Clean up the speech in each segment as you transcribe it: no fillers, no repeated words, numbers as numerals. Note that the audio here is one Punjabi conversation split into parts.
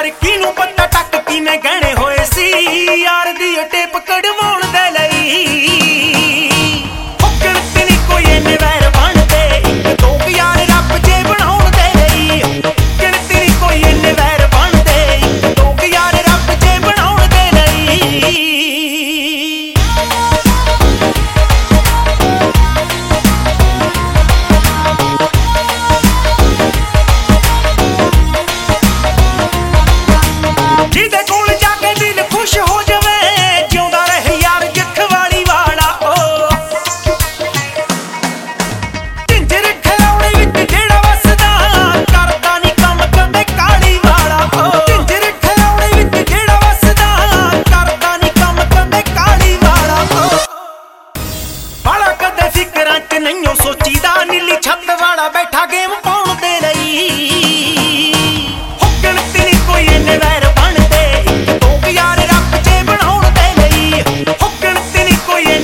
ਪਰ ਕਿਨੂੰ ਪਤਾ ਟੱਕ ਕਿਵੇਂ ਗਹਿਣੇ ਹੋਏ ਸੀ ਯਾਰ ਦੀ ਟੇਪ ਕਢਵਾਉਣ ਦੇ ਲਈ। ਹੁੱਕਣ ਤੇ ਨੀ ਕੋਈ ਇੰਨੇ ਵੈਰ ਬਣਦੇ, ਇੱਕ ਦੋ ਯਾਰ ਰੱਬ ਜੇ ਬਣਾਉਣ ਦੇ ਲਈ। ਹੁੱਕਣ ਤੇ ਨੀ ਕੋਈ ਇੰਨੇ ਵੈਰ ਬਣਦੇ, ਇੱਕ ਦੋ ਯਾਰ ਰੱਬ ਜੇ ਬਣਾਉਣ ਦੇ ਲਈ। ਜਿਹਦੇ ਕੋਲ ਜਾ ਕੇ ਦਿਲ ਖੁਸ਼ ਹੋ ਜਾਵੇ, ਜਿਉਂਦਾ ਰਹੇ ਯਾਰ ਜੱਖ ਵਾਲੀ ਵਾਲਾ। ਉਹ ਝਿੰਜਰ ਖਿਲਾਉਣੇ ਵਿੱਚ ਜਿਹੜਾ ਵਸਦਾ, ਕਰਦਾ ਨੀ ਕੰਮ ਕਦੇ ਕਾਲੀ ਵਾਲਾ। ਉਹ ਝਿੰਜਰ ਖਿਲਾਉਣੇ ਵਿੱਚ ਜਿਹੜਾ ਵਸਦਾ, ਕਰਦਾ ਨੀ ਕੰਮ ਕਦੇ ਕਾਲੀ ਵਾਲਾ। ਬਾਲਾ ਕਦੇ ਫਿਕਰਾਂ ਚ ਨਹੀਂਓ ਸੋਚੀਦਾ, ਨੀਲੀ ਛੱਤ ਵਾਲਾ ਬੈਠਾ ਗੇਮ ਪਾਉਣ ਦੇ ਲਈ। ਹੁੱਕਣ ਤੇ ਨੀ ਕੋਈ ਇੰਨੇ ਵੈਰ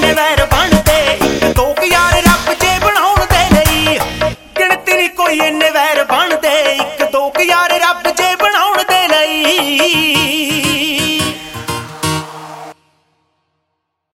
ਇੰਨੇ